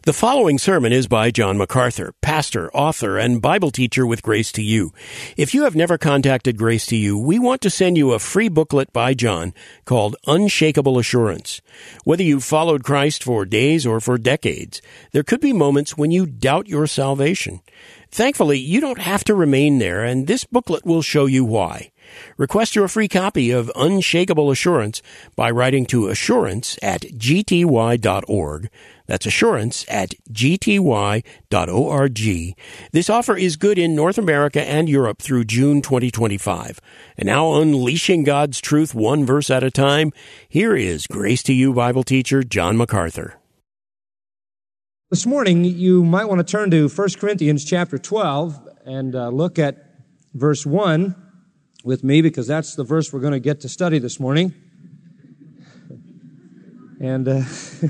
The following sermon is by John MacArthur, pastor, author, and Bible teacher with Grace to You. If you have never contacted Grace to You, we want to send you a free booklet by John called Unshakable Assurance. Whether you've followed Christ for days or for decades, there could be moments when you doubt your salvation. Thankfully, you don't have to remain there, and this booklet will show you why. Request your free copy of Unshakable Assurance by writing to assurance@gty.org. That's assurance@gty.org. This offer is good in North America and Europe through June 2025. And now, unleashing God's truth one verse at a time, here is Grace to You Bible teacher John MacArthur. This morning, you might want to turn to 1 Corinthians chapter 12 and look at verse 1 with me, because that's the verse we're going to get to study this morning. And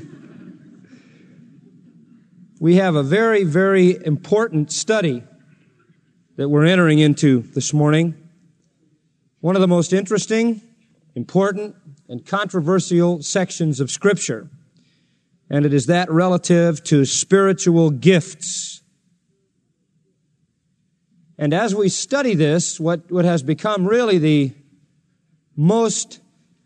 we have a very, very important study that we're entering into this morning. One of the most interesting, important, and controversial sections of Scripture. And it is that relative to spiritual gifts. And as we study this, what has become really the most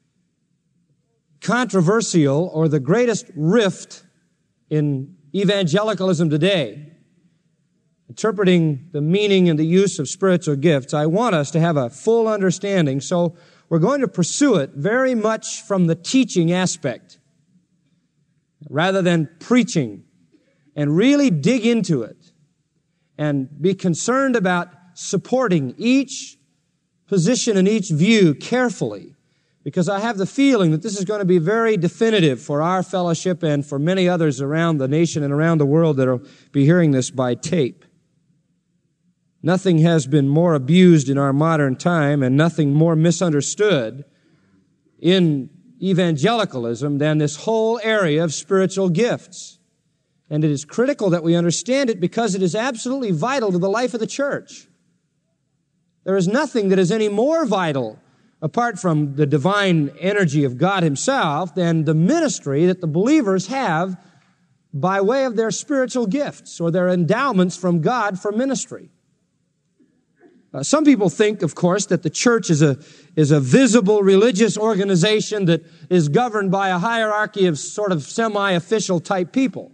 controversial or the greatest rift in evangelicalism today, interpreting the meaning and the use of spiritual gifts, I want us to have a full understanding. So we're going to pursue it very much from the teaching aspect, rather than preaching, and really dig into it and be concerned about supporting each position and each view carefully, because I have the feeling that this is going to be very definitive for our fellowship and for many others around the nation and around the world that will be hearing this by tape. Nothing has been more abused in our modern time and nothing more misunderstood in evangelicalism than this whole area of spiritual gifts. And it is critical that we understand it because it is absolutely vital to the life of the church. There is nothing that is any more vital, apart from the divine energy of God Himself, than the ministry that the believers have by way of their spiritual gifts or their endowments from God for ministry. Some people think, of course, that the church is a visible religious organization that is governed by a hierarchy of sort of semi-official type people.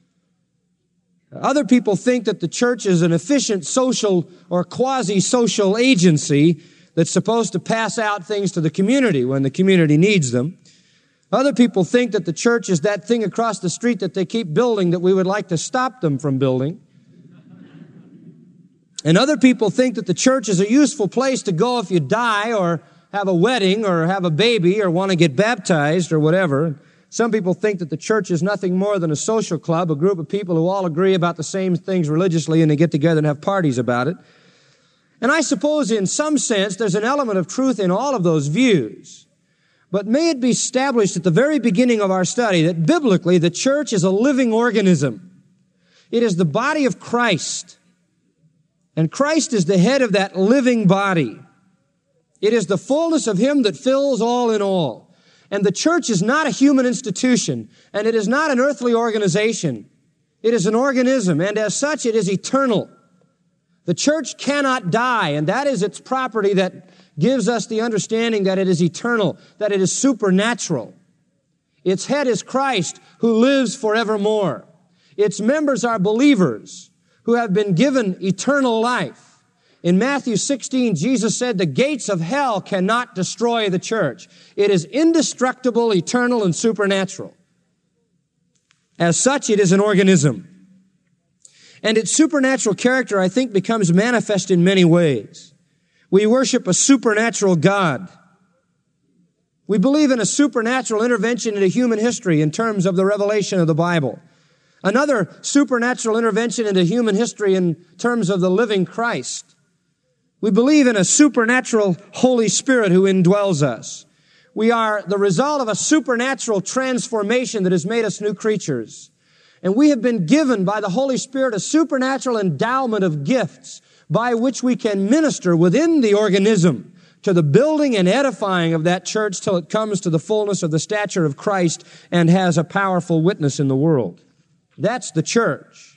Other people think that the church is an efficient social or quasi-social agency that's supposed to pass out things to the community when the community needs them. Other people think that the church is that thing across the street that they keep building that we would like to stop them from building. And other people think that the church is a useful place to go if you die or have a wedding or have a baby or want to get baptized or whatever. Some people think that the church is nothing more than a social club, a group of people who all agree about the same things religiously and they get together and have parties about it. And I suppose in some sense there's an element of truth in all of those views. But may it be established at the very beginning of our study that biblically the church is a living organism. It is the body of Christ. And Christ is the head of that living body. It is the fullness of Him that fills all in all. And the church is not a human institution, and it is not an earthly organization. It is an organism, and as such it is eternal. The church cannot die, and that is its property that gives us the understanding that it is eternal, that it is supernatural. Its head is Christ, who lives forevermore. Its members are believers who have been given eternal life. In Matthew 16, Jesus said, the gates of hell cannot destroy the church. It is indestructible, eternal, and supernatural. As such, it is an organism. And its supernatural character, I think, becomes manifest in many ways. We worship a supernatural God. We believe in a supernatural intervention into human history in terms of the revelation of the Bible. Another supernatural intervention into human history in terms of the living Christ. We believe in a supernatural Holy Spirit who indwells us. We are the result of a supernatural transformation that has made us new creatures. And we have been given by the Holy Spirit a supernatural endowment of gifts by which we can minister within the organism to the building and edifying of that church till it comes to the fullness of the stature of Christ and has a powerful witness in the world. That's the church.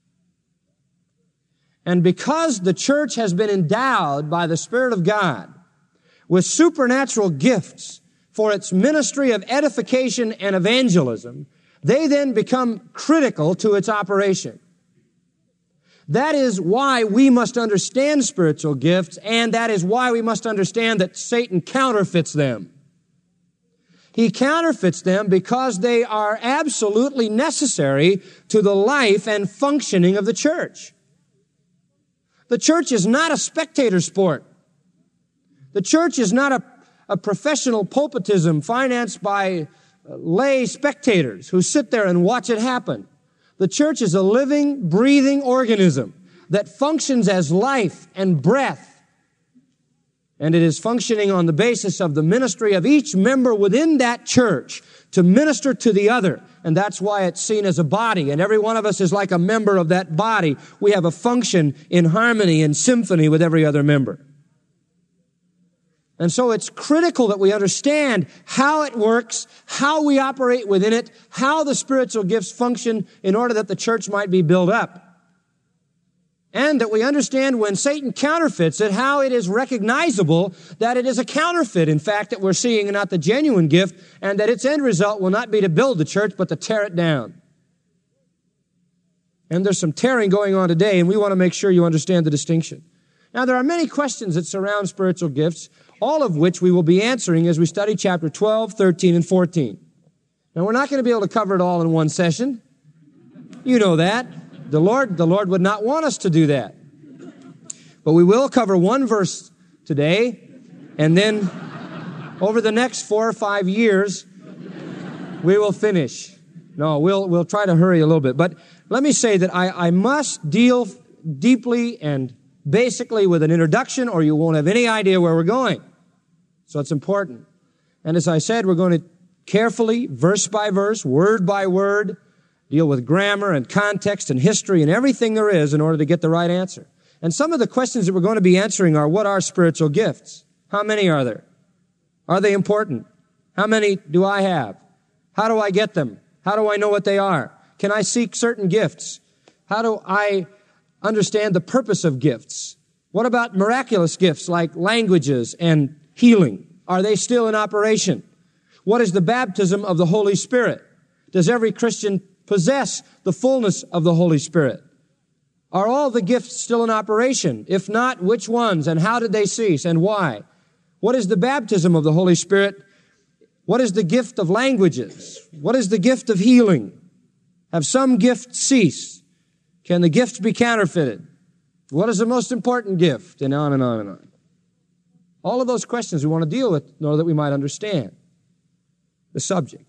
And because the church has been endowed by the Spirit of God with supernatural gifts for its ministry of edification and evangelism, they then become critical to its operation. That is why we must understand spiritual gifts, and that is why we must understand that Satan counterfeits them. He counterfeits them because they are absolutely necessary to the life and functioning of the church. The church is not a spectator sport. The church is not a professional pulpitism financed by lay spectators who sit there and watch it happen. The church is a living, breathing organism that functions as life and breath. And it is functioning on the basis of the ministry of each member within that church to minister to the other. And that's why it's seen as a body. And every one of us is like a member of that body. We have a function in harmony and symphony with every other member. And so it's critical that we understand how it works, how we operate within it, how the spiritual gifts function in order that the church might be built up. And that we understand when Satan counterfeits it, how it is recognizable that it is a counterfeit, in fact, that we're seeing and not the genuine gift, and that its end result will not be to build the church, but to tear it down. And there's some tearing going on today, and we want to make sure you understand the distinction. Now, there are many questions that surround spiritual gifts, all of which we will be answering as we study chapter 12, 13, and 14. Now, we're not going to be able to cover it all in one session. You know that. The Lord would not want us to do that. But we will cover one verse today, and then over the next 4 or 5 years, we will finish. No, we'll try to hurry a little bit. But let me say that I must deal deeply and basically with an introduction, or you won't have any idea where we're going. So it's important. And as I said, we're going to carefully, verse by verse, word by word, deal with grammar and context and history and everything there is in order to get the right answer. And some of the questions that we're going to be answering are, what are spiritual gifts? How many are there? Are they important? How many do I have? How do I get them? How do I know what they are? Can I seek certain gifts? How do I understand the purpose of gifts? What about miraculous gifts like languages and healing? Are they still in operation? What is the baptism of the Holy Spirit? Does every Christian possess the fullness of the Holy Spirit? Are all the gifts still in operation? If not, which ones, and how did they cease, and why? What is the baptism of the Holy Spirit? What is the gift of languages? What is the gift of healing? Have some gifts ceased? Can the gifts be counterfeited? What is the most important gift? And on and on and on. All of those questions we want to deal with in order that we might understand the subject.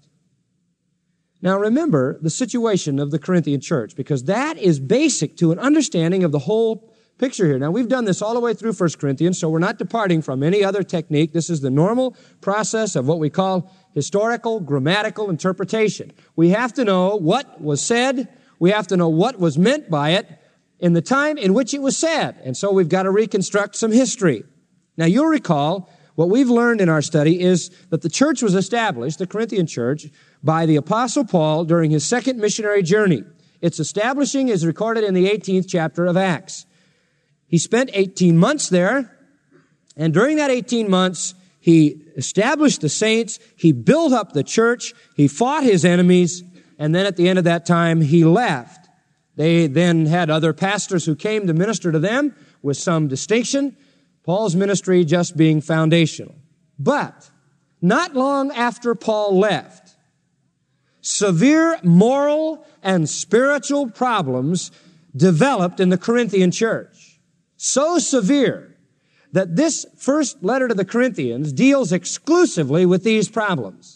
Now remember the situation of the Corinthian church, because that is basic to an understanding of the whole picture here. Now we've done this all the way through 1 Corinthians, so we're not departing from any other technique. This is the normal process of what we call historical, grammatical interpretation. We have to know what was said. We have to know what was meant by it in the time in which it was said. And so we've got to reconstruct some history. Now you'll recall what we've learned in our study is that the church was established, the Corinthian church, by the Apostle Paul during his second missionary journey. Its establishing is recorded in the 18th chapter of Acts. He spent 18 months there, and during that 18 months, he established the saints, he built up the church, he fought his enemies, and then at the end of that time, he left. They then had other pastors who came to minister to them with some distinction, Paul's ministry just being foundational. But not long after Paul left, severe moral and spiritual problems developed in the Corinthian church. So severe that this first letter to the Corinthians deals exclusively with these problems.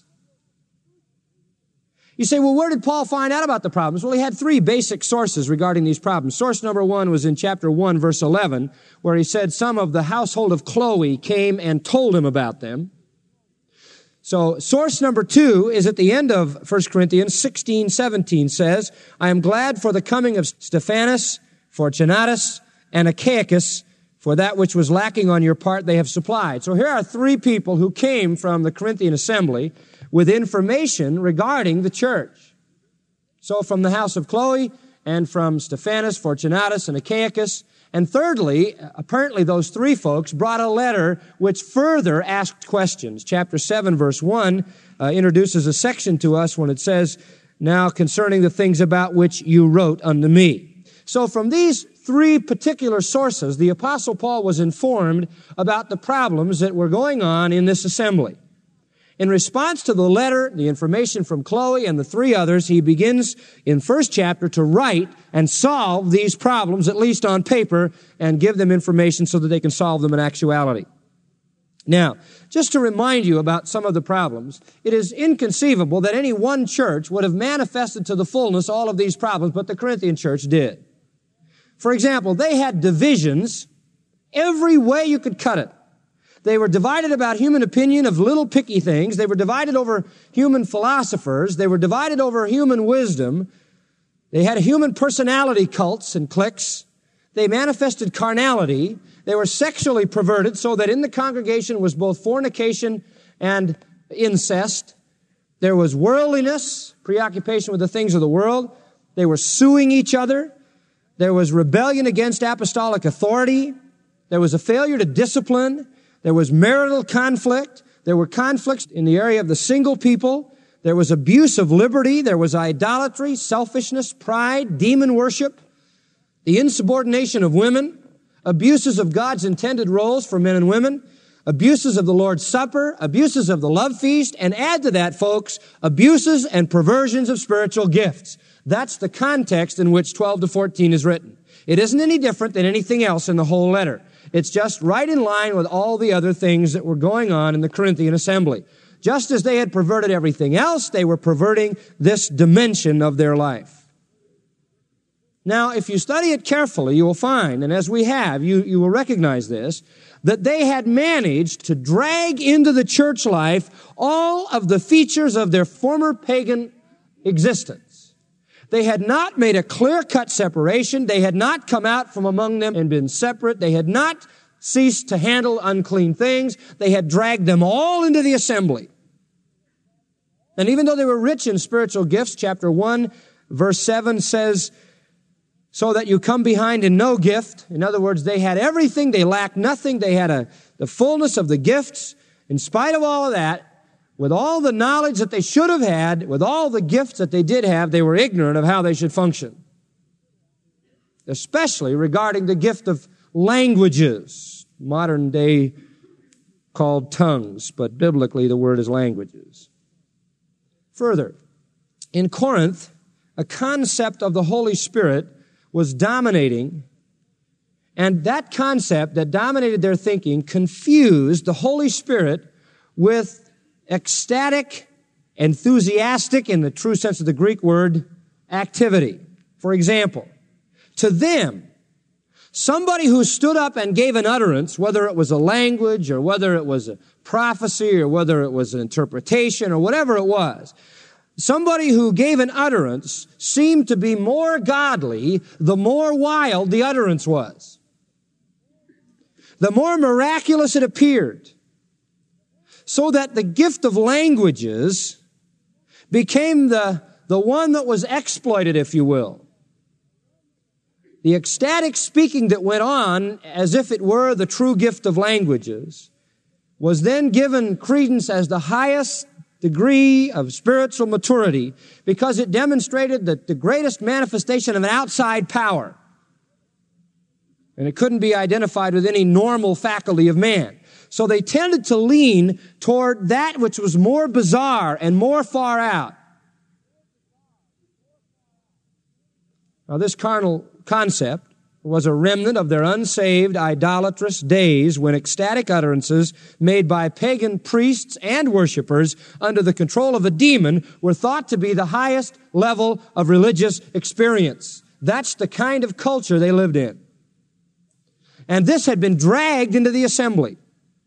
You say, well, where did Paul find out about the problems? Well, he had 3 basic sources regarding these problems. Source number 1 was in chapter 1, verse 11, where he said some of the household of Chloe came and told him about them. So source number 2 is at the end of 1 Corinthians 16:17 says, I am glad for the coming of Stephanas, Fortunatus, and Achaicus, for that which was lacking on your part they have supplied. So here are 3 people who came from the Corinthian assembly with information regarding the church. So from the house of Chloe and from Stephanas, Fortunatus, and Achaicus. And thirdly, apparently those three folks brought a letter which further asked questions. Chapter 7, verse 1 introduces a section to us when it says, "Now concerning the things about which you wrote unto me." So from these three particular sources, the Apostle Paul was informed about the problems that were going on in this assembly. In response to the letter, the information from Chloe and the three others, he begins in first chapter to write and solve these problems, at least on paper, and give them information so that they can solve them in actuality. Now, just to remind you about some of the problems, it is inconceivable that any one church would have manifested to the fullness all of these problems, but the Corinthian church did. For example, they had divisions every way you could cut it. They were divided about human opinion of little picky things. They were divided over human philosophers. They were divided over human wisdom. They had human personality cults and cliques. They manifested carnality. They were sexually perverted so that in the congregation was both fornication and incest. There was worldliness, preoccupation with the things of the world. They were suing each other. There was rebellion against apostolic authority. There was a failure to discipline. There was marital conflict. There were conflicts in the area of the single people. There was abuse of liberty. There was idolatry, selfishness, pride, demon worship, the insubordination of women, abuses of God's intended roles for men and women, abuses of the Lord's Supper, abuses of the love feast, and add to that, folks, abuses and perversions of spiritual gifts. That's the context in which 12 to 14 is written. It isn't any different than anything else in the whole letter. It's just right in line with all the other things that were going on in the Corinthian assembly. Just as they had perverted everything else, they were perverting this dimension of their life. Now, if you study it carefully, you will find, and as we have, you will recognize this, that they had managed to drag into the church life all of the features of their former pagan existence. They had not made a clear-cut separation. They had not come out from among them and been separate. They had not ceased to handle unclean things. They had dragged them all into the assembly. And even though they were rich in spiritual gifts, chapter 1, verse 7 says, "So that you come behind in no gift." In other words, they had everything. They lacked nothing. They had the fullness of the gifts. In spite of all of that, with all the knowledge that they should have had, with all the gifts that they did have, they were ignorant of how they should function. Especially regarding the gift of languages, modern day called tongues, but biblically the word is languages. Further, in Corinth, a concept of the Holy Spirit was dominating, and that concept that dominated their thinking confused the Holy Spirit with ecstatic, enthusiastic, in the true sense of the Greek word, activity. For example, to them, somebody who stood up and gave an utterance, whether it was a language or whether it was a prophecy or whether it was an interpretation or whatever it was, somebody who gave an utterance seemed to be more godly the more wild the utterance was. The more miraculous it appeared. So that the gift of languages became the one that was exploited, if you will. The ecstatic speaking that went on as if it were the true gift of languages was then given credence as the highest degree of spiritual maturity because it demonstrated that the greatest manifestation of an outside power. And it couldn't be identified with any normal faculty of man. So they tended to lean toward that which was more bizarre and more far out. Now, this carnal concept was a remnant of their unsaved, idolatrous days when ecstatic utterances made by pagan priests and worshipers under the control of a demon were thought to be the highest level of religious experience. That's the kind of culture they lived in. And this had been dragged into the assembly.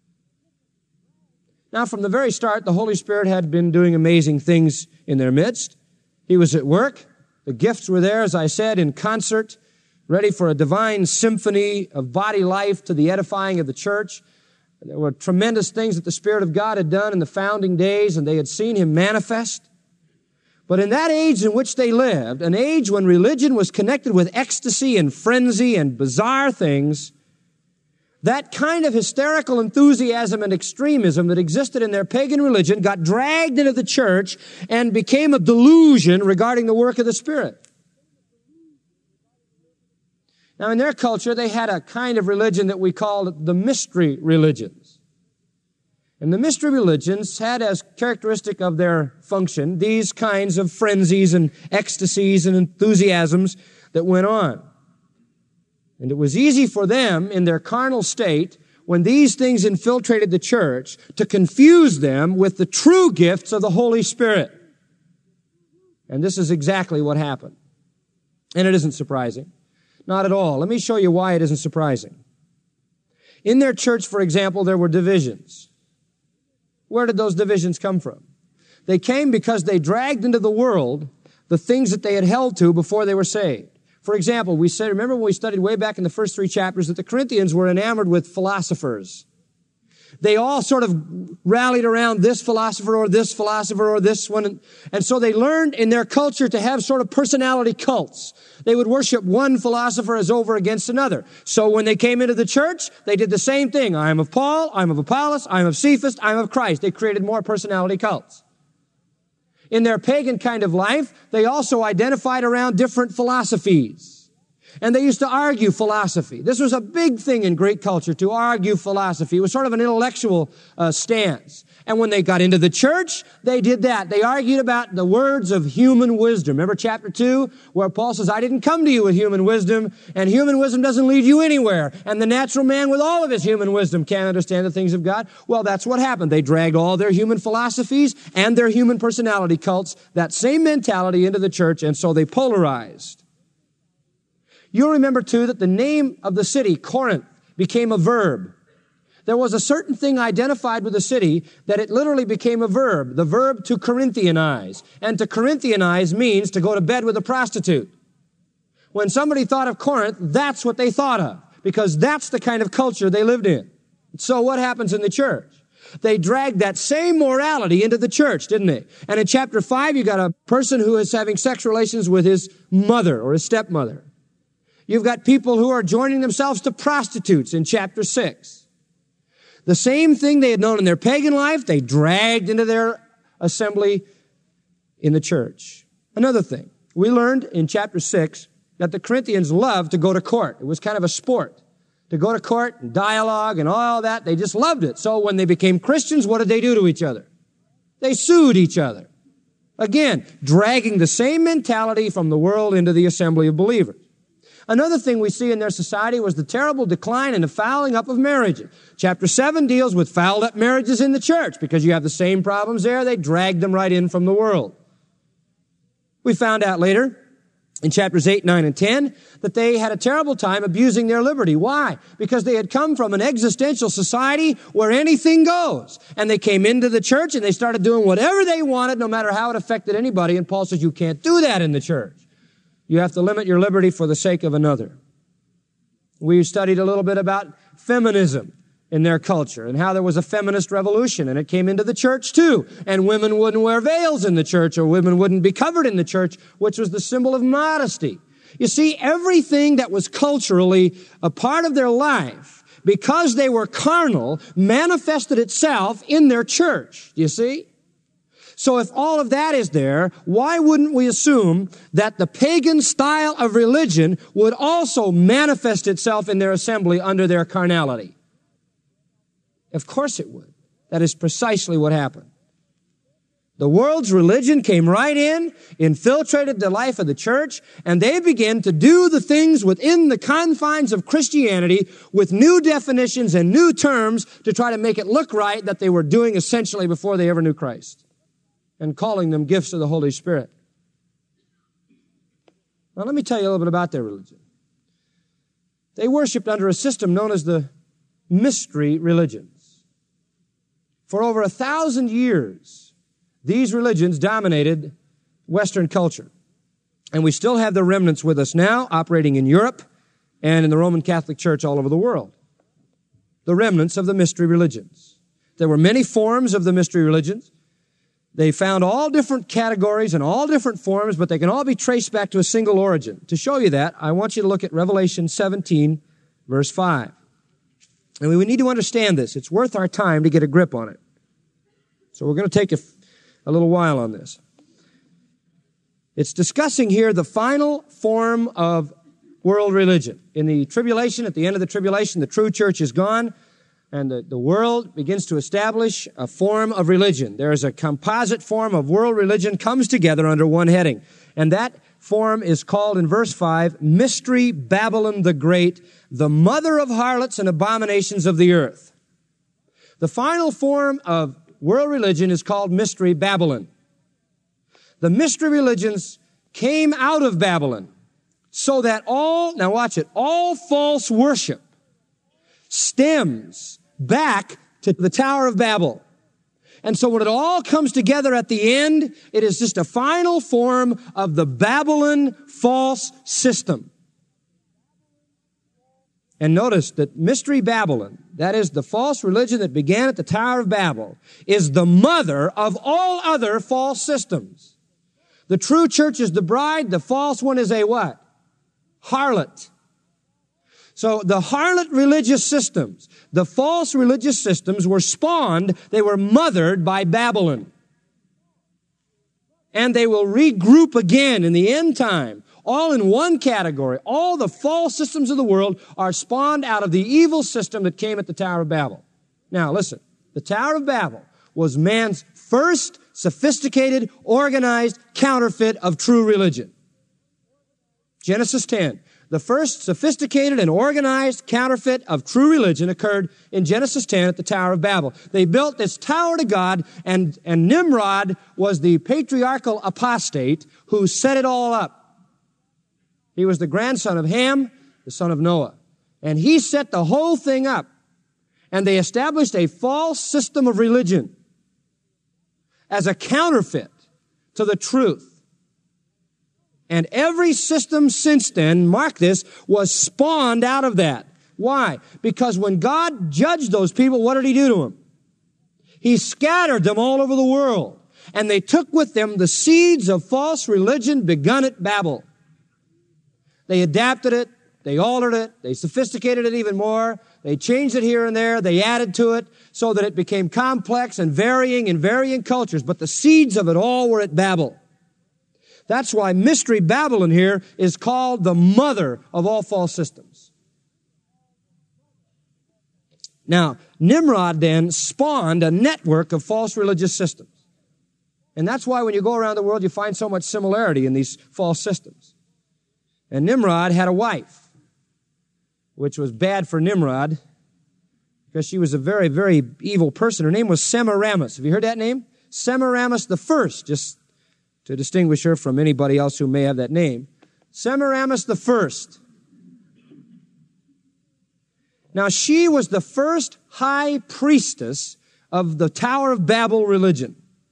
Now, from the very start, the Holy Spirit had been doing amazing things in their midst. He was at work. The gifts were there, as I said, in concert, ready for a divine symphony of body life to the edifying of the church. There were tremendous things that the Spirit of God had done in the founding days, and they had seen Him manifest. But in that age in which they lived, an age when religion was connected with ecstasy and frenzy and bizarre things, that kind of hysterical enthusiasm and extremism that existed in their pagan religion got dragged into the church and became a delusion regarding the work of the Spirit. Now, in their culture, they had a kind of religion that we called the mystery religions. And the mystery religions had as characteristic of their function these kinds of frenzies and ecstasies and enthusiasms that went on. And it was easy for them in their carnal state, when these things infiltrated the church, to confuse them with the true gifts of the Holy Spirit. And this is exactly what happened. And it isn't surprising. Not at all. Let me show you why it isn't surprising. In their church, for example, there were divisions. Where did those divisions come from? They came because they dragged into the world the things that they had held to before they were saved. For example, remember when we studied way back in the first 3 chapters that the Corinthians were enamored with philosophers. They all sort of rallied around this philosopher or this one. And so they learned in their culture to have sort of personality cults. They would worship one philosopher as over against another. So when they came into the church, they did the same thing. I am of Paul, I am of Apollos, I am of Cephas, I am of Christ. They created more personality cults. In their pagan kind of life, they also identified around different philosophies. And they used to argue philosophy. This was a big thing in Greek culture, to argue philosophy. It was sort of an intellectual stance. And when they got into the church, they did that. They argued about the words of human wisdom. Remember chapter 2, where Paul says, I didn't come to you with human wisdom, and human wisdom doesn't lead you anywhere. And the natural man with all of his human wisdom can't understand the things of God. Well, that's what happened. They dragged all their human philosophies and their human personality cults, that same mentality, into the church, and so they polarized. You'll remember, too, that the name of the city, Corinth, became a verb. There was a certain thing identified with the city that it literally became a verb, the verb to Corinthianize. And to Corinthianize means to go to bed with a prostitute. When somebody thought of Corinth, that's what they thought of, because that's the kind of culture they lived in. So what happens in the church? They dragged that same morality into the church, didn't they? And in chapter 5, you got a person who is having sex relations with his mother or his stepmother. You've got people who are joining themselves to prostitutes in chapter 6. The same thing they had known in their pagan life, they dragged into their assembly in the church. Another thing, we learned in chapter 6 that the Corinthians loved to go to court. It was kind of a sport to go to court and dialogue and all that. They just loved it. So when they became Christians, what did they do to each other? They sued each other. Again, dragging the same mentality from the world into the assembly of believers. Another thing we see in their society was the terrible decline and the fouling up of marriages. Chapter 7 deals with fouled up marriages in the church because you have the same problems there. They dragged them right in from the world. We found out later in chapters 8, 9, and 10 that they had a terrible time abusing their liberty. Why? Because they had come from an existential society where anything goes. And they came into the church and they started doing whatever they wanted, no matter how it affected anybody. And Paul says you can't do that in the church. You have to limit your liberty for the sake of another. We studied a little bit about feminism in their culture and how there was a feminist revolution, and it came into the church too. And women wouldn't wear veils in the church, or women wouldn't be covered in the church, which was the symbol of modesty. You see, everything that was culturally a part of their life, because they were carnal, manifested itself in their church. Do you see? So if all of that is there, why wouldn't we assume that the pagan style of religion would also manifest itself in their assembly under their carnality? Of course it would. That is precisely what happened. The world's religion came right in, infiltrated the life of the church, and they began to do the things within the confines of Christianity with new definitions and new terms to try to make it look right that they were doing essentially before they ever knew Christ, and calling them gifts of the Holy Spirit. Now let me tell you a little bit about their religion. They worshiped under a system known as the mystery religions. For over 1,000 years, these religions dominated Western culture. And we still have the remnants with us now, operating in Europe and in the Roman Catholic Church all over the world. The remnants of the mystery religions. There were many forms of the mystery religions. They found all different categories and all different forms, but they can all be traced back to a single origin. To show you that, I want you to look at Revelation 17, verse 5. And we need to understand this. It's worth our time to get a grip on it. So we're going to take a little while on this. It's discussing here the final form of world religion. In the tribulation, at the end of the tribulation, the true church is gone, and the world begins to establish a form of religion. There is a composite form of world religion comes together under one heading. And that form is called in verse 5, Mystery Babylon the Great, the mother of harlots and abominations of the earth. The final form of world religion is called Mystery Babylon. The mystery religions came out of Babylon so that now watch it, all false worship stems back to the Tower of Babel. And so when it all comes together at the end, it is just a final form of the Babylon false system. And notice that Mystery Babylon, that is the false religion that began at the Tower of Babel, is the mother of all other false systems. The true church is the bride, the false one is a what? Harlot. So the harlot religious systems, the false religious systems were spawned, they were mothered by Babylon. And they will regroup again in the end time, all in one category. All the false systems of the world are spawned out of the evil system that came at the Tower of Babel. Now listen, the Tower of Babel was man's first sophisticated, organized counterfeit of true religion. Genesis 10. The first sophisticated and organized counterfeit of true religion occurred in Genesis 10 at the Tower of Babel. They built this tower to God, and Nimrod was the patriarchal apostate who set it all up. He was the grandson of Ham, the son of Noah. And he set the whole thing up. And they established a false system of religion as a counterfeit to the truth. And every system since then, mark this, was spawned out of that. Why? Because when God judged those people, what did He do to them? He scattered them all over the world. And they took with them the seeds of false religion begun at Babel. They adapted it, they altered it, they sophisticated it even more, they changed it here and there, they added to it so that it became complex and varying in varying cultures. But the seeds of it all were at Babel. That's why Mystery Babylon here is called the mother of all false systems. Now, Nimrod then spawned a network of false religious systems. And that's why when you go around the world, you find so much similarity in these false systems. And Nimrod had a wife, which was bad for Nimrod because she was a very, very evil person. Her name was Semiramis. Have you heard that name? Semiramis the First, just to distinguish her from anybody else who may have that name. Semiramis the First. Now, she was the first high priestess of the Tower of Babel religion.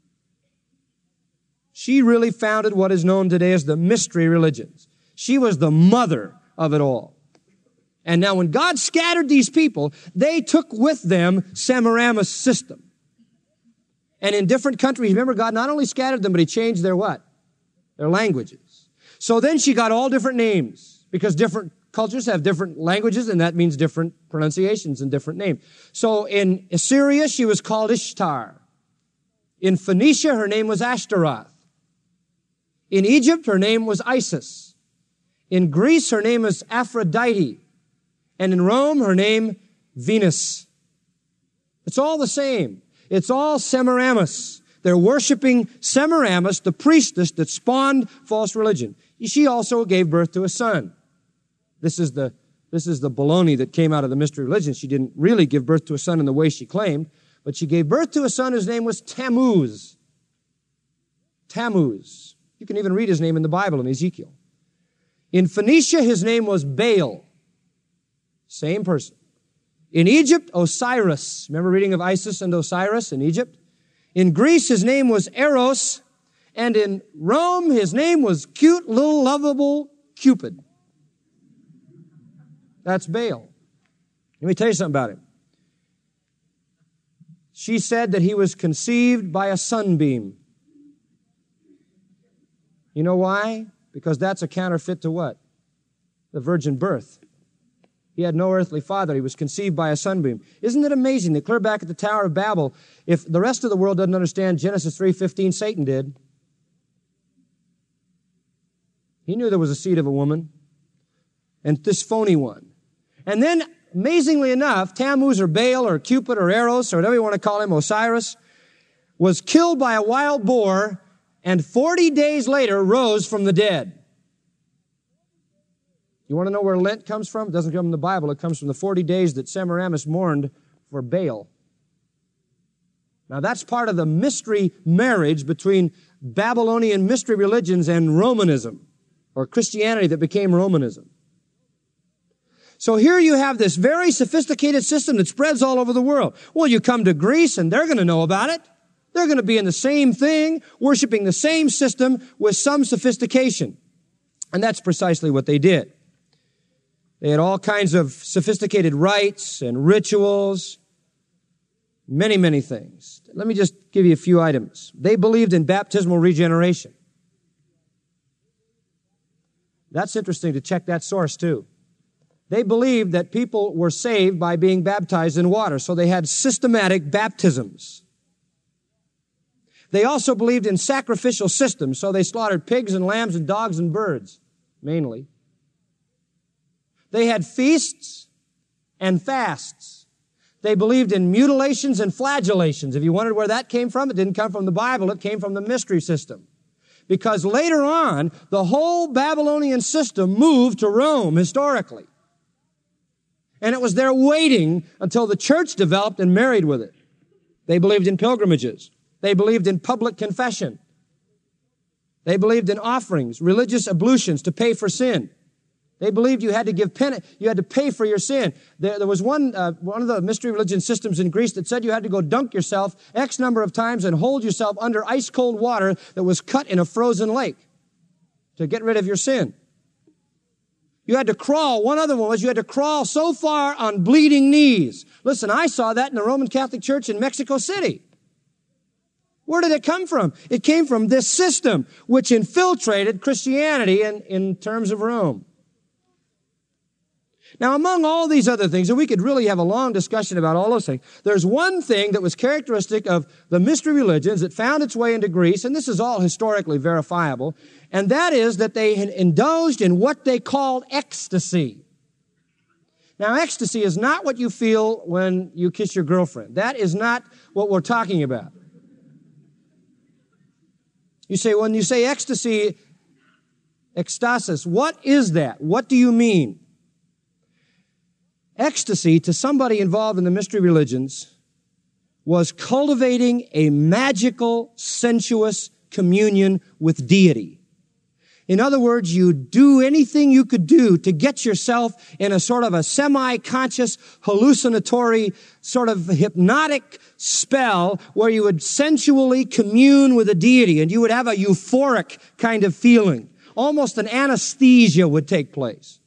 She really founded what is known today as the mystery religions. She was the mother of it all. And now when God scattered these people, they took with them Semiramis' system. And in different countries, remember, God not only scattered them, but He changed their what? Their languages. So then she got all different names, because different cultures have different languages, and that means different pronunciations and different names. So in Assyria, she was called Ishtar. In Phoenicia, her name was Ashtaroth. In Egypt, her name was Isis. In Greece, her name was Aphrodite. And in Rome, her name, Venus. It's all the same. It's all Semiramis. They're worshiping Semiramis, the priestess that spawned false religion. She also gave birth to a son. This is the baloney that came out of the mystery religion. She didn't really give birth to a son in the way she claimed, but she gave birth to a son whose name was Tammuz. Tammuz. You can even read his name in the Bible in Ezekiel. In Phoenicia, his name was Baal. Same person. In Egypt, Osiris. Remember reading of Isis and Osiris in Egypt? In Greece, his name was Eros. And in Rome, his name was cute, little, lovable Cupid. That's Baal. Let me tell you something about him. She said that he was conceived by a sunbeam. You know why? Because that's a counterfeit to what? The virgin birth. He had no earthly father. He was conceived by a sunbeam. Isn't it amazing that clear back at the Tower of Babel, if the rest of the world doesn't understand Genesis 3:15, Satan did. He knew there was a seed of a woman, and this phony one. And then, amazingly enough, Tammuz or Baal or Cupid or Eros or whatever you want to call him, Osiris, was killed by a wild boar and 40 days later rose from the dead. You want to know where Lent comes from? It doesn't come from the Bible. It comes from the 40 days that Semiramis mourned for Baal. Now that's part of the mystery marriage between Babylonian mystery religions and Romanism, or Christianity that became Romanism. So here you have this very sophisticated system that spreads all over the world. Well, you come to Greece and they're going to know about it. They're going to be in the same thing, worshiping the same system with some sophistication. And that's precisely what they did. They had all kinds of sophisticated rites and rituals, many, many things. Let me just give you a few items. They believed in baptismal regeneration. That's interesting to check that source too. They believed that people were saved by being baptized in water, so they had systematic baptisms. They also believed in sacrificial systems, so they slaughtered pigs and lambs and dogs and birds, mainly. They had feasts and fasts. They believed in mutilations and flagellations. If you wondered where that came from, it didn't come from the Bible, it came from the mystery system. Because later on, the whole Babylonian system moved to Rome historically. And it was there waiting until the church developed and married with it. They believed in pilgrimages. They believed in public confession. They believed in offerings, religious ablutions to pay for sin. They believed you had to give you had to pay for your sin. There was one of the mystery religion systems in Greece that said you had to go dunk yourself X number of times and hold yourself under ice cold water that was cut in a frozen lake to get rid of your sin. You had to crawl. One other one was you had to crawl so far on bleeding knees. Listen, I saw that in the Roman Catholic Church in Mexico City. Where did it come from? It came from this system which infiltrated Christianity in terms of Rome. Now, among all these other things, and we could really have a long discussion about all those things, there's one thing that was characteristic of the mystery religions that found its way into Greece, and this is all historically verifiable, and that is that they had indulged in what they called ecstasy. Now, ecstasy is not what you feel when you kiss your girlfriend. That is not what we're talking about. You say, when you say ecstasy, ecstasis, what is that? What do you mean? Ecstasy, to somebody involved in the mystery religions, was cultivating a magical, sensuous communion with deity. In other words, you do anything you could do to get yourself in a sort of a semi-conscious, hallucinatory, sort of hypnotic spell where you would sensually commune with a deity and you would have a euphoric kind of feeling. Almost an anesthesia would take place.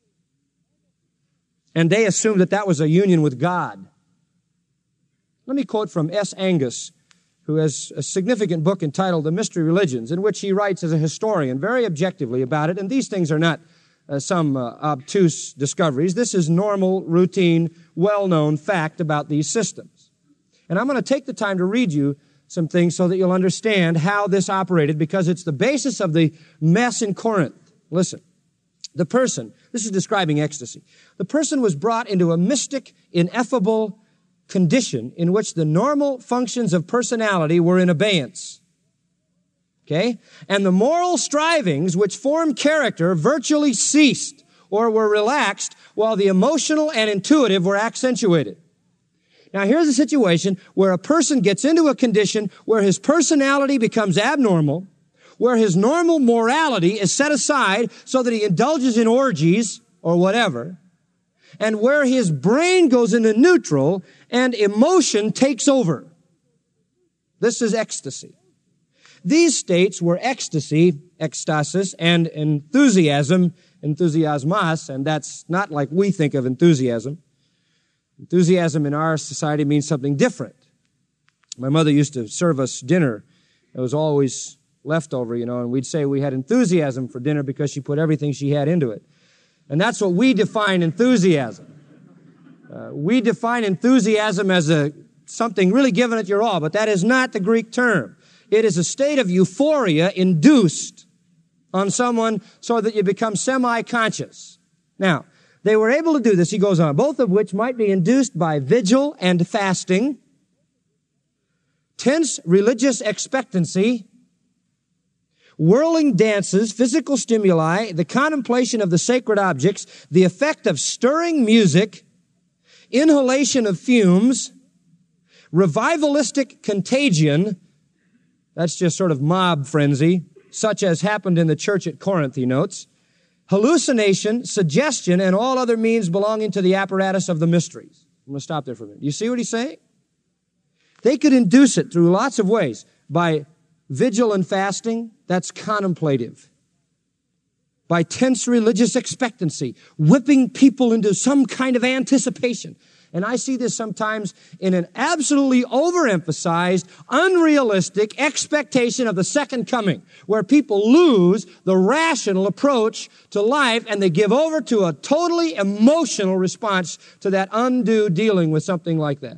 And they assumed that that was a union with God. Let me quote from S. Angus, who has a significant book entitled The Mystery Religions, in which he writes as a historian very objectively about it. And these things are not some obtuse discoveries. This is normal, routine, well-known fact about these systems. And I'm going to take the time to read you some things so that you'll understand how this operated, because it's the basis of the mess in Corinth. Listen. The person, this is describing ecstasy, the person was brought into a mystic, ineffable condition in which the normal functions of personality were in abeyance. Okay? And the moral strivings which form character virtually ceased or were relaxed while the emotional and intuitive were accentuated. Now here's a situation where a person gets into a condition where his personality becomes abnormal, where his normal morality is set aside so that he indulges in orgies or whatever, and where his brain goes into neutral and emotion takes over. This is ecstasy. These states were ecstasy, ecstasis, and enthusiasm, enthusiasmas, and that's not like we think of enthusiasm. Enthusiasm in our society means something different. My mother used to serve us dinner. It was always leftover, and we'd say we had enthusiasm for dinner because she put everything she had into it. And that's what we define enthusiasm. We define enthusiasm as something really given it your all, but that is not the Greek term. It is a state of euphoria induced on someone so that you become semi-conscious. Now, they were able to do this, he goes on, both of which might be induced by vigil and fasting, tense religious expectancy, whirling dances, physical stimuli, the contemplation of the sacred objects, the effect of stirring music, inhalation of fumes, revivalistic contagion, that's just sort of mob frenzy, such as happened in the church at Corinth, he notes, hallucination, suggestion, and all other means belonging to the apparatus of the mysteries. I'm going to stop there for a minute. You see what he's saying? They could induce it through lots of ways. By vigil and fasting, that's contemplative. By tense religious expectancy, whipping people into some kind of anticipation. And I see this sometimes in an absolutely overemphasized, unrealistic expectation of the second coming, where people lose the rational approach to life and they give over to a totally emotional response to that undue dealing with something like that.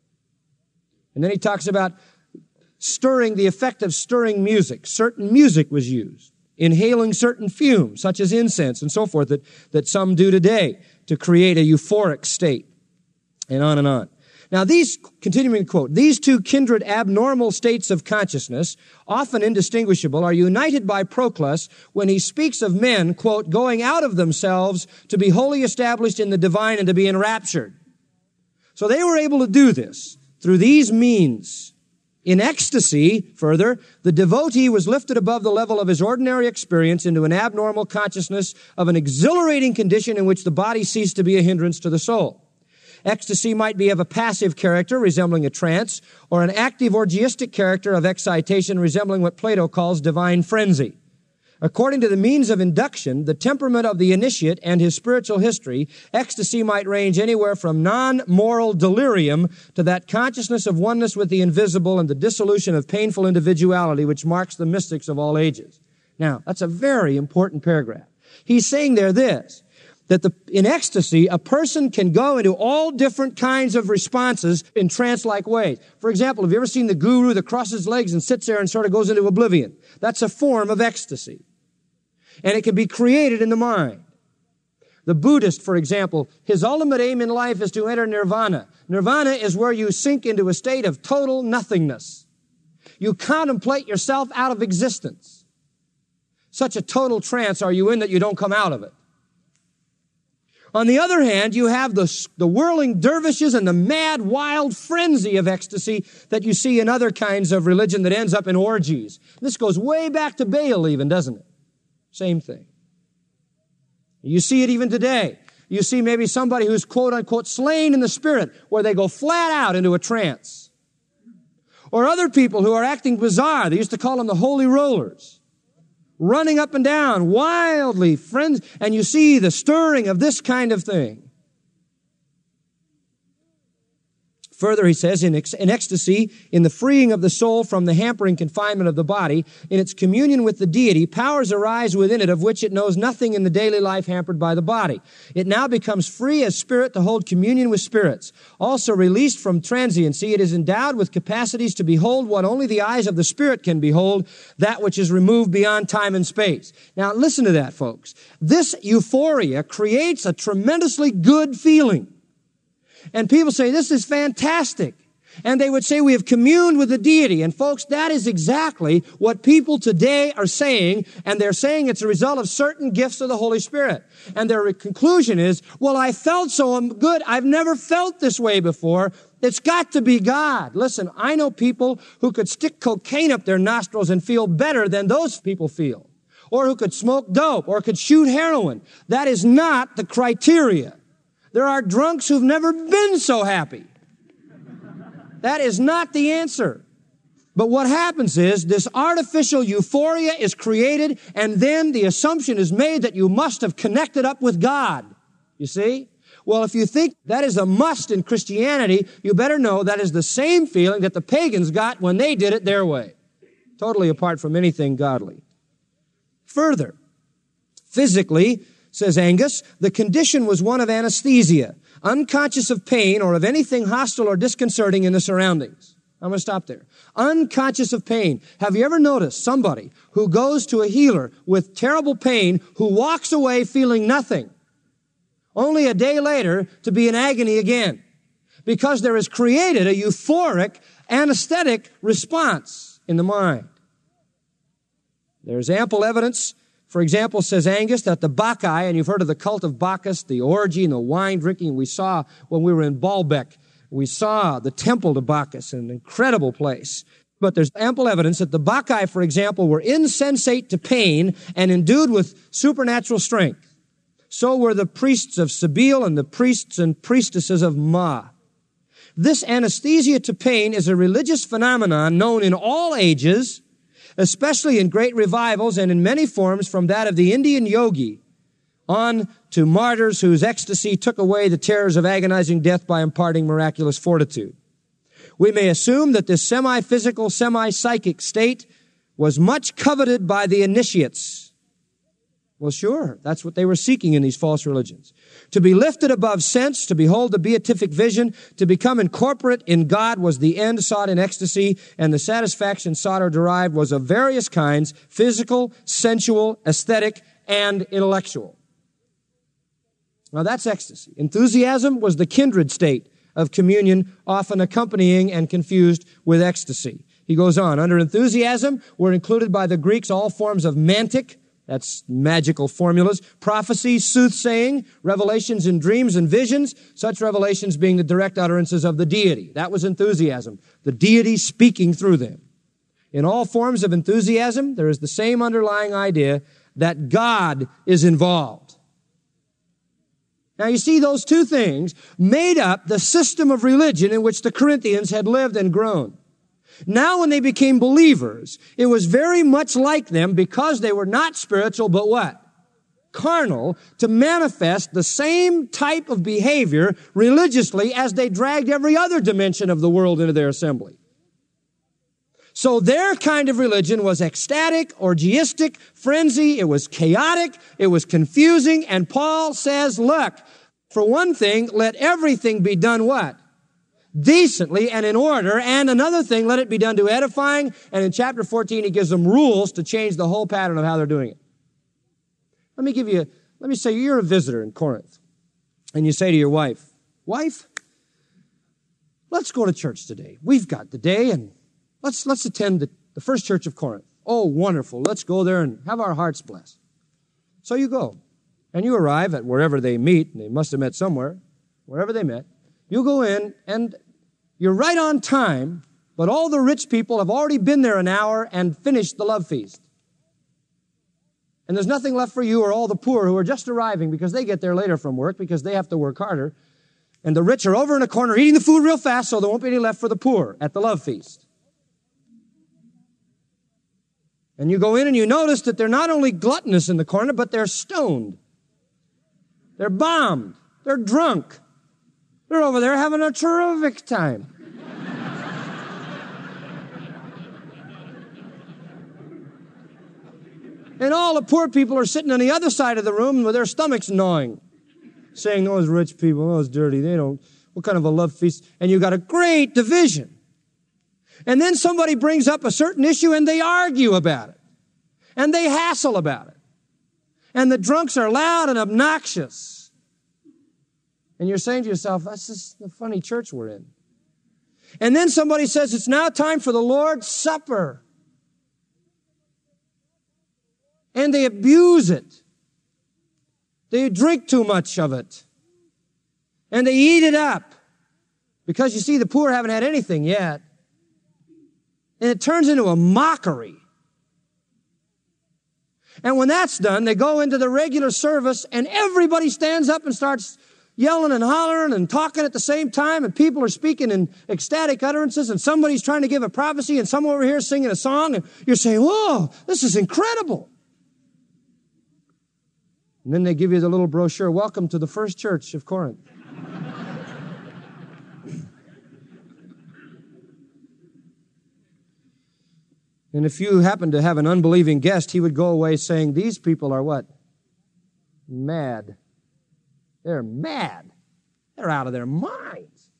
And then he talks about the effect of stirring music. Certain music was used. Inhaling certain fumes, such as incense and so forth, that some do today to create a euphoric state. And on and on. Now continuing to quote, these two kindred abnormal states of consciousness, often indistinguishable, are united by Proclus when he speaks of men, quote, going out of themselves to be wholly established in the divine and to be enraptured. So they were able to do this through these means. In ecstasy, further, the devotee was lifted above the level of his ordinary experience into an abnormal consciousness of an exhilarating condition in which the body ceased to be a hindrance to the soul. Ecstasy might be of a passive character, resembling a trance, or an active orgiastic character of excitation, resembling what Plato calls divine frenzy. According to the means of induction, the temperament of the initiate and his spiritual history, ecstasy might range anywhere from non-moral delirium to that consciousness of oneness with the invisible and the dissolution of painful individuality which marks the mystics of all ages. Now, that's a very important paragraph. He's saying there this, that in ecstasy, a person can go into all different kinds of responses in trance-like ways. For example, have you ever seen the guru that crosses his legs and sits there and sort of goes into oblivion? That's a form of ecstasy. And it can be created in the mind. The Buddhist, for example, his ultimate aim in life is to enter nirvana. Nirvana is where you sink into a state of total nothingness. You contemplate yourself out of existence. Such a total trance are you in that you don't come out of it. On the other hand, you have the whirling dervishes and the mad, wild frenzy of ecstasy that you see in other kinds of religion that ends up in orgies. This goes way back to Baal even, doesn't it? Same thing. You see it even today. You see maybe somebody who's quote-unquote slain in the spirit, where they go flat out into a trance. Or other people who are acting bizarre. They used to call them the holy rollers. Running up and down, wildly, friends, and you see the stirring of this kind of thing. Further, he says, in ecstasy, in the freeing of the soul from the hampering confinement of the body, in its communion with the deity, powers arise within it of which it knows nothing in the daily life hampered by the body. It now becomes free as spirit to hold communion with spirits. Also released from transiency, it is endowed with capacities to behold what only the eyes of the spirit can behold, that which is removed beyond time and space. Now, listen to that, folks. This euphoria creates a tremendously good feeling. And people say, this is fantastic. And they would say, we have communed with the deity. And folks, that is exactly what people today are saying. And they're saying it's a result of certain gifts of the Holy Spirit. And their conclusion is, well, I felt so good. I've never felt this way before. It's got to be God. Listen, I know people who could stick cocaine up their nostrils and feel better than those people feel. Or who could smoke dope or could shoot heroin. That is not the criteria. There are drunks who've never been so happy. That is not the answer. But what happens is this artificial euphoria is created, and then the assumption is made that you must have connected up with God. You see? Well, if you think that is a must in Christianity, you better know that is the same feeling that the pagans got when they did it their way. totally apart from anything godly. Further, physically, says Angus, the condition was one of anesthesia, unconscious of pain or of anything hostile or disconcerting in the surroundings. I'm going to stop there. Unconscious of pain. Have you ever noticed somebody who goes to a healer with terrible pain who walks away feeling nothing, only a day later to be in agony again? Because there is created a euphoric anesthetic response in the mind. There's ample evidence, for example, says Angus, that the Bacchae, and you've heard of the cult of Bacchus, the orgy and the wine drinking we saw when we were in Baalbek. We saw the temple to Bacchus, an incredible place. But there's ample evidence that the Bacchae, for example, were insensate to pain and endued with supernatural strength. So were the priests of Cybele and the priests and priestesses of Ma. This anesthesia to pain is a religious phenomenon known in all ages, especially in great revivals and in many forms from that of the Indian yogi on to martyrs whose ecstasy took away the terrors of agonizing death by imparting miraculous fortitude. We may assume that this semi-physical, semi-psychic state was much coveted by the initiates. Well, sure, that's what they were seeking in these false religions. To be lifted above sense, to behold the beatific vision, to become incorporate in God was the end sought in ecstasy, and the satisfaction sought or derived was of various kinds, physical, sensual, aesthetic, and intellectual. Now that's ecstasy. Enthusiasm was the kindred state of communion, often accompanying and confused with ecstasy. He goes on, under enthusiasm were included by the Greeks all forms of mantic, that's magical formulas, prophecy, soothsaying, revelations in dreams and visions, such revelations being the direct utterances of the deity. That was enthusiasm, the deity speaking through them. In all forms of enthusiasm, there is the same underlying idea that God is involved. Now you see, those two things made up the system of religion in which the Corinthians had lived and grown. Now when they became believers, it was very much like them because they were not spiritual, but what? Carnal, to manifest the same type of behavior religiously as they dragged every other dimension of the world into their assembly. So their kind of religion was ecstatic, orgiastic, frenzy. It was chaotic. It was confusing. And Paul says, look, for one thing, let everything be done what? Decently and in order. And another thing, let it be done to edifying. And in chapter 14, he gives them rules to change the whole pattern of how they're doing it. Let me say you're a visitor in Corinth. And you say to your wife, let's go to church today. We've got the day and Let's attend the first church of Corinth. Oh, wonderful. Let's go there and have our hearts blessed. So you go, and you arrive at wherever they meet, and they must have met somewhere, wherever they met. You go in, and you're right on time, but all the rich people have already been there an hour and finished the love feast. And there's nothing left for you or all the poor who are just arriving because they get there later from work because they have to work harder. And the rich are over in a corner eating the food real fast so there won't be any left for the poor at the love feast. And you go in and you notice that they're not only gluttonous in the corner, but they're stoned. They're bombed. They're drunk. They're over there having a terrific time. And all the poor people are sitting on the other side of the room with their stomachs gnawing, saying, those rich people, those dirty, what kind of a love feast? And you got a great division. And then somebody brings up a certain issue and they argue about it. And they hassle about it. And the drunks are loud and obnoxious. And you're saying to yourself, that's just the funny church we're in. And then somebody says, it's now time for the Lord's Supper. And they abuse it. They drink too much of it. And they eat it up. Because you see, the poor haven't had anything yet. And it turns into a mockery. And when that's done, they go into the regular service and everybody stands up and starts yelling and hollering and talking at the same time, and people are speaking in ecstatic utterances, and somebody's trying to give a prophecy and someone over here is singing a song, and you're saying, whoa, this is incredible. And then they give you the little brochure, welcome to the first church of Corinth. And if you happen to have an unbelieving guest, he would go away saying, these people are what? Mad. They're mad. They're out of their minds.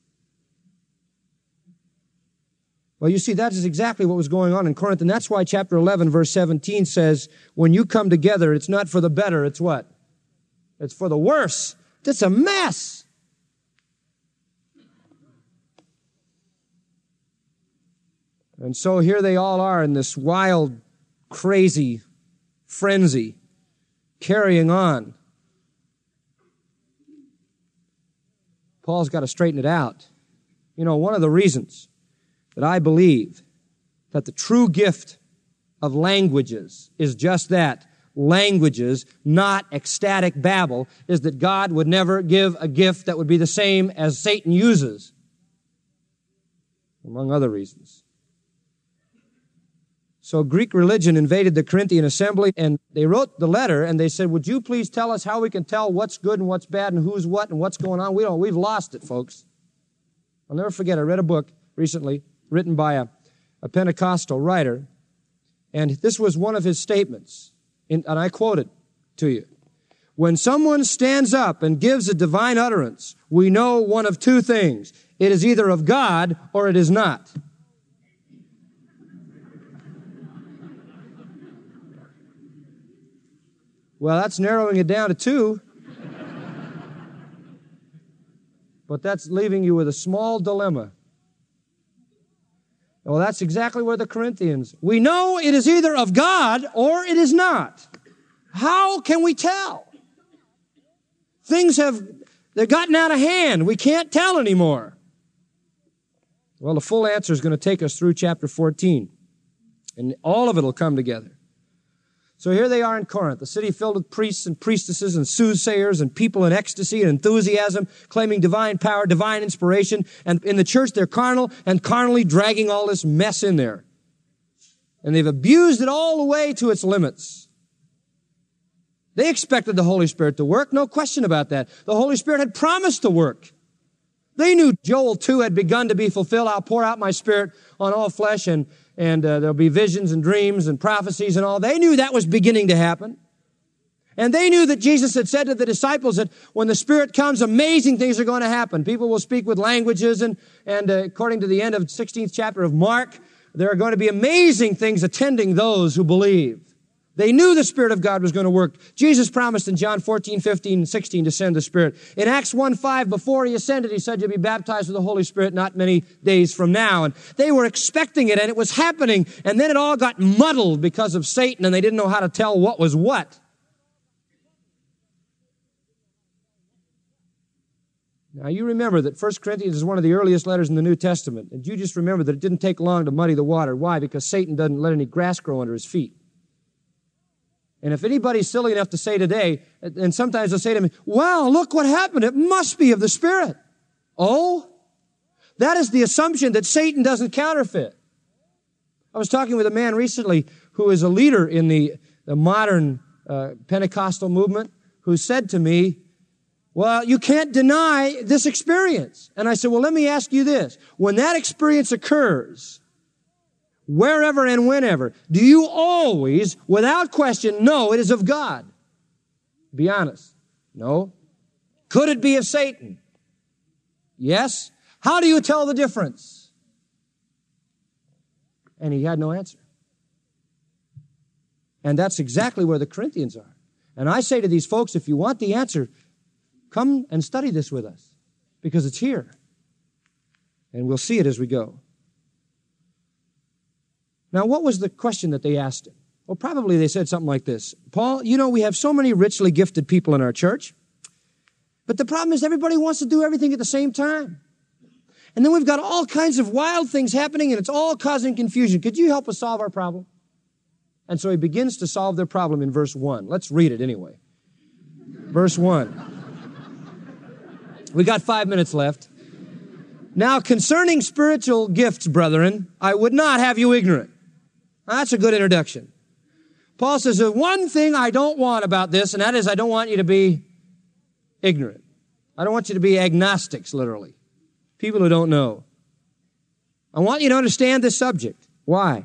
Well, you see, that is exactly what was going on in Corinth, and that's why chapter 11, verse 17 says, when you come together, it's not for the better, it's what? It's for the worse. It's a mess. And so here they all are in this wild, crazy frenzy, carrying on. Paul's got to straighten it out. You know, one of the reasons that I believe that the true gift of languages is just that, languages, not ecstatic babble, is that God would never give a gift that would be the same as Satan uses, among other reasons. So Greek religion invaded the Corinthian assembly, and they wrote the letter, and they said, would you please tell us how we can tell what's good and what's bad and who's what and what's going on? We've lost it, folks. I'll never forget, I read a book recently written by a Pentecostal writer, and this was one of his statements, and I quote it to you. When someone stands up and gives a divine utterance, we know one of two things. It is either of God or it is not. Well, that's narrowing it down to two. But that's leaving you with a small dilemma. Well, that's exactly where the Corinthians. We know it is either of God or it is not. How can we tell? They've gotten out of hand. We can't tell anymore. Well, the full answer is going to take us through chapter 14. And all of it will come together. So here they are in Corinth, a city filled with priests and priestesses and soothsayers and people in ecstasy and enthusiasm, claiming divine power, divine inspiration. And in the church, they're carnal and carnally dragging all this mess in there. And they've abused it all the way to its limits. They expected the Holy Spirit to work, no question about that. The Holy Spirit had promised to work. They knew Joel 2 had begun to be fulfilled. I'll pour out my Spirit on all flesh, and there'll be visions and dreams and prophecies and all. They knew that was beginning to happen. And they knew that Jesus had said to the disciples that when the Spirit comes, amazing things are going to happen. People will speak with languages, and according to the end of the 16th chapter of Mark, there are going to be amazing things attending those who believe. They knew the Spirit of God was going to work. Jesus promised in John 14, 15, 16 to send the Spirit. In Acts 1:5, before he ascended, he said, you'll be baptized with the Holy Spirit not many days from now. And they were expecting it, and it was happening. And then it all got muddled because of Satan, and they didn't know how to tell what was what. Now, you remember that 1 Corinthians is one of the earliest letters in the New Testament. And you just remember that it didn't take long to muddy the water. Why? Because Satan doesn't let any grass grow under his feet. And if anybody's silly enough to say today, and sometimes they'll say to me, wow, look what happened. It must be of the Spirit. Oh, that is the assumption that Satan doesn't counterfeit. I was talking with a man recently who is a leader in the modern Pentecostal movement who said to me, well, you can't deny this experience. And I said, well, let me ask you this. When that experience occurs, wherever and whenever, do you always, without question, know it is of God? Be honest. No. Could it be of Satan? Yes. How do you tell the difference? And he had no answer. And that's exactly where the Corinthians are. And I say to these folks, if you want the answer, come and study this with us, because it's here. And we'll see it as we go. Now, what was the question that they asked him? Well, probably they said something like this. Paul, you know, we have so many richly gifted people in our church, but the problem is everybody wants to do everything at the same time. And then we've got all kinds of wild things happening, and it's all causing confusion. Could you help us solve our problem? And so he begins to solve their problem in verse 1. Let's read it anyway. Verse 1. We got 5 minutes left. Now, concerning spiritual gifts, brethren, I would not have you ignorant. Now, that's a good introduction. Paul says, there's one thing I don't want about this, and that is I don't want you to be ignorant. I don't want you to be agnostics, literally. People who don't know. I want you to understand this subject. Why?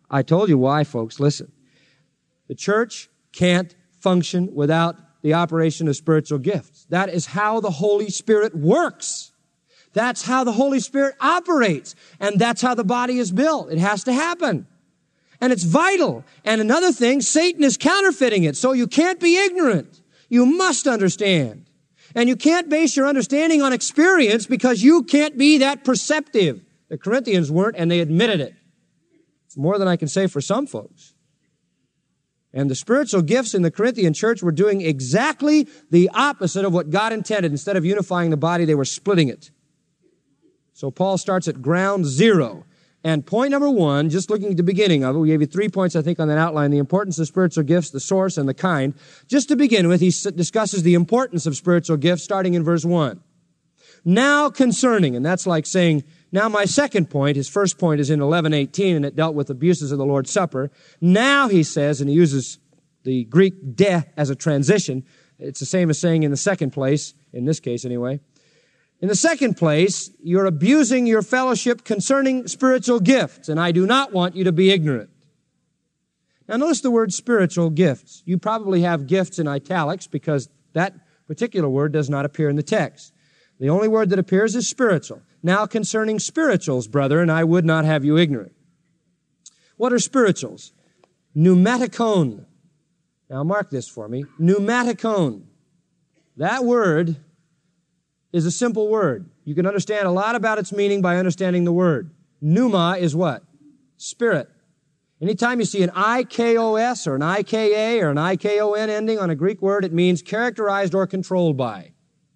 I told you why, folks. Listen. The church can't function without the operation of spiritual gifts. That is how the Holy Spirit works. That's how the Holy Spirit operates. And that's how the body is built. It has to happen. And it's vital. And another thing, Satan is counterfeiting it. So you can't be ignorant. You must understand. And you can't base your understanding on experience because you can't be that perceptive. The Corinthians weren't, and they admitted it. It's more than I can say for some folks. And the spiritual gifts in the Corinthian church were doing exactly the opposite of what God intended. Instead of unifying the body, they were splitting it. So Paul starts at ground zero. And point number one, just looking at the beginning of it, we gave you 3 points, I think, on that outline, the importance of spiritual gifts, the source, and the kind. Just to begin with, he discusses the importance of spiritual gifts, starting in verse 1. Now concerning, and that's like saying, now my second point, his first point is in 11:18, and it dealt with abuses of the Lord's Supper. Now he says, and he uses the Greek de as a transition. It's the same as saying in the second place, in this case anyway. In the second place, you're abusing your fellowship concerning spiritual gifts, and I do not want you to be ignorant. Now notice the word spiritual gifts. You probably have gifts in italics because that particular word does not appear in the text. The only word that appears is spiritual. Now concerning spirituals, brethren, I would not have you ignorant. What are spirituals? Pneumatikon. Now mark this for me. Pneumatikon. That word is a simple word. You can understand a lot about its meaning by understanding the word. Pneuma is what? Spirit. Anytime you see an I-K-O-S or an I-K-A or an I-K-O-N ending on a Greek word, it means characterized or controlled by.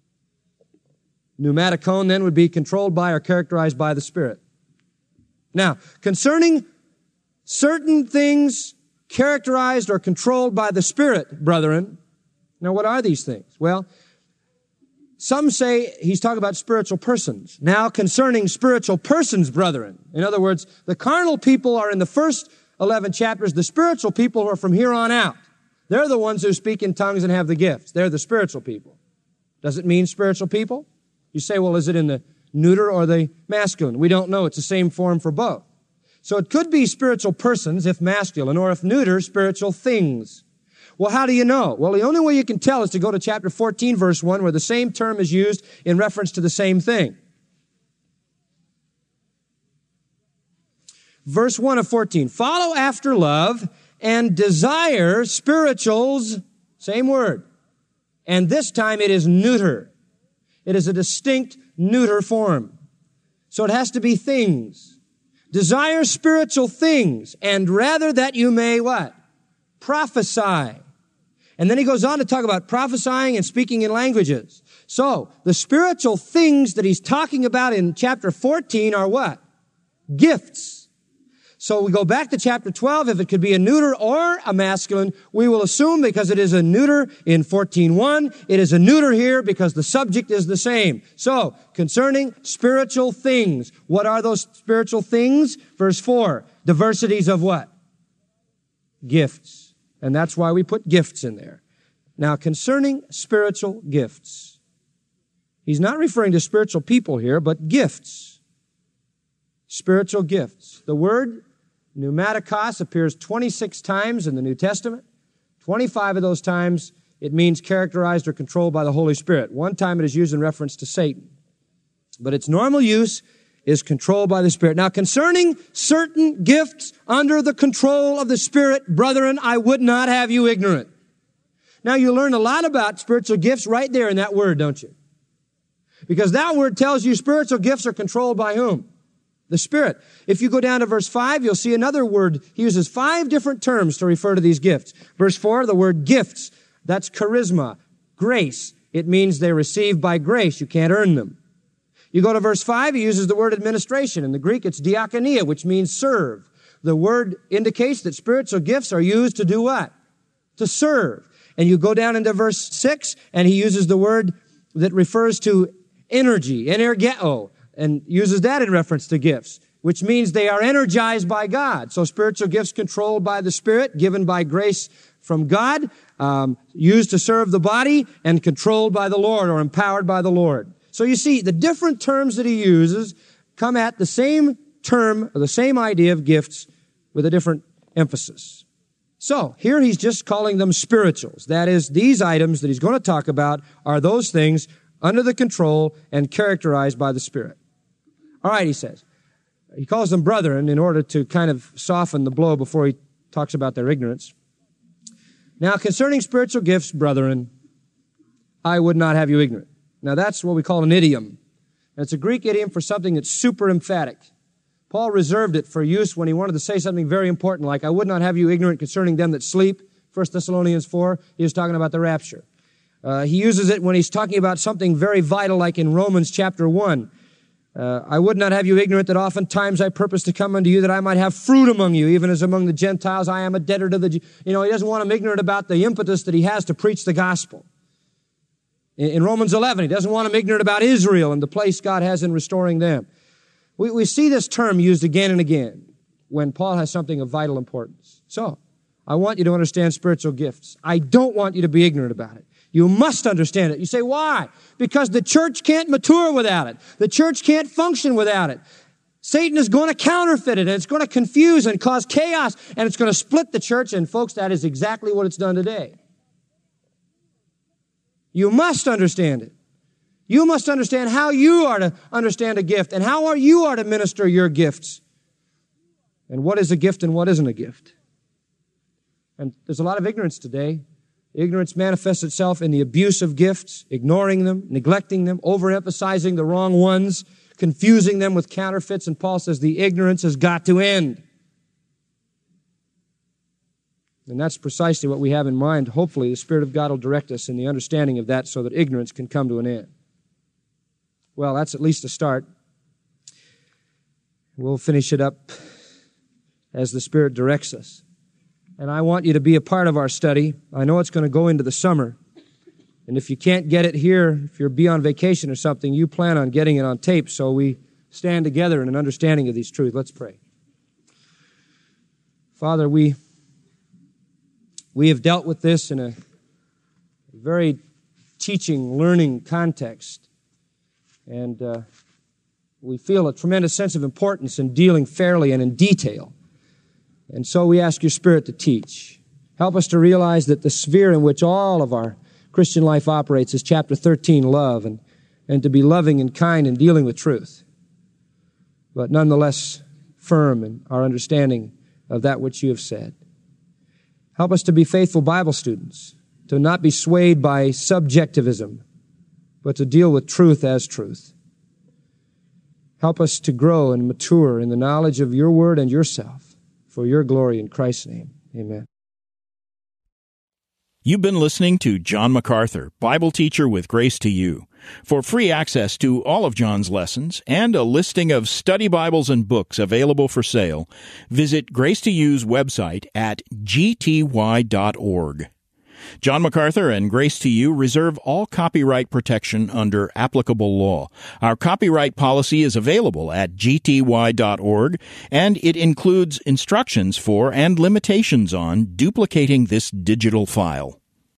Pneumatikon then would be controlled by or characterized by the Spirit. Now, concerning certain things characterized or controlled by the Spirit, brethren, now what are these things? Well, some say he's talking about spiritual persons. Now, concerning spiritual persons, brethren. In other words, the carnal people are in the first 11 chapters. The spiritual people are from here on out. They're the ones who speak in tongues and have the gifts. They're the spiritual people. Does it mean spiritual people? You say, well, is it in the neuter or the masculine? We don't know. It's the same form for both. So it could be spiritual persons if masculine, or if neuter, spiritual things. Well, how do you know? Well, the only way you can tell is to go to chapter 14, verse 1, where the same term is used in reference to the same thing. Verse 1 of 14. Follow after love and desire spirituals, same word. And this time it is neuter. It is a distinct neuter form. So it has to be things. Desire spiritual things, and rather that you may what? Prophesy. And then he goes on to talk about prophesying and speaking in languages. So, the spiritual things that he's talking about in chapter 14 are what? Gifts. So we go back to chapter 12. If it could be a neuter or a masculine, we will assume because it is a neuter in 14:1, it is a neuter here because the subject is the same. So, concerning spiritual things. What are those spiritual things? Verse 4. Diversities of what? Gifts. And that's why we put gifts in there. Now, concerning spiritual gifts. He's not referring to spiritual people here, but gifts. Spiritual gifts. The word pneumatikos appears 26 times in the New Testament. 25 of those times it means characterized or controlled by the Holy Spirit. One time it is used in reference to Satan. But its normal use is controlled by the Spirit. Now, concerning certain gifts under the control of the Spirit, brethren, I would not have you ignorant. Now, you learn a lot about spiritual gifts right there in that word, don't you? Because that word tells you spiritual gifts are controlled by whom? The Spirit. If you go down to verse 5, you'll see another word. He uses 5 different terms to refer to these gifts. Verse 4, the word gifts. That's charisma, grace. It means they're received by grace. You can't earn them. You go to verse 5, he uses the word administration. In the Greek, it's diakonia, which means serve. The word indicates that spiritual gifts are used to do what? To serve. And you go down into verse 6, and he uses the word that refers to energy, energeo, and uses that in reference to gifts, which means they are energized by God. So spiritual gifts controlled by the Spirit, given by grace from God, used to serve the body, and controlled by the Lord or empowered by the Lord. So you see, the different terms that he uses come at the same term, or the same idea of gifts, with a different emphasis. So, here he's just calling them spirituals. That is, these items that he's going to talk about are those things under the control and characterized by the Spirit. All right, he says. He calls them brethren in order to kind of soften the blow before he talks about their ignorance. Now, concerning spiritual gifts, brethren, I would not have you ignorant. Now, that's what we call an idiom. And it's a Greek idiom for something that's super emphatic. Paul reserved it for use when he wanted to say something very important, like, I would not have you ignorant concerning them that sleep, 1 Thessalonians 4. He was talking about the rapture. He uses it when he's talking about something very vital, like in Romans chapter 1. I would not have you ignorant that oftentimes I purpose to come unto you that I might have fruit among you, even as among the Gentiles I am a debtor to the Jews. He doesn't want them ignorant about the impetus that he has to preach the gospel. In Romans 11, he doesn't want them ignorant about Israel and the place God has in restoring them. We see this term used again and again when Paul has something of vital importance. So, I want you to understand spiritual gifts. I don't want you to be ignorant about it. You must understand it. You say, why? Because the church can't mature without it. The church can't function without it. Satan is going to counterfeit it, and it's going to confuse and cause chaos, and it's going to split the church, and folks, that is exactly what it's done today. You must understand it. You must understand how you are to understand a gift, and how you are to minister your gifts, and what is a gift and what isn't a gift. And there's a lot of ignorance today. Ignorance manifests itself in the abuse of gifts, ignoring them, neglecting them, overemphasizing the wrong ones, confusing them with counterfeits. And Paul says the ignorance has got to end. And that's precisely what we have in mind. Hopefully, the Spirit of God will direct us in the understanding of that so that ignorance can come to an end. Well, that's at least a start. We'll finish it up as the Spirit directs us. And I want you to be a part of our study. I know it's going to go into the summer. And if you can't get it here, if you'll be on vacation or something, you plan on getting it on tape so we stand together in an understanding of these truths. Let's pray. Father, we have dealt with this in a very teaching, learning context. And we feel a tremendous sense of importance in dealing fairly and in detail. And so we ask your Spirit to teach. Help us to realize that the sphere in which all of our Christian life operates is chapter 13, love, and to be loving and kind and dealing with truth. But nonetheless, firm in our understanding of that which you have said. Help us to be faithful Bible students, to not be swayed by subjectivism, but to deal with truth as truth. Help us to grow and mature in the knowledge of your word and yourself. For your glory in Christ's name, amen. You've been listening to John MacArthur, Bible teacher with Grace to You. For free access to all of John's lessons and a listing of study Bibles and books available for sale, visit Grace to You's website at gty.org. John MacArthur and Grace to You reserve all copyright protection under applicable law. Our copyright policy is available at gty.org, and it includes instructions for and limitations on duplicating this digital file.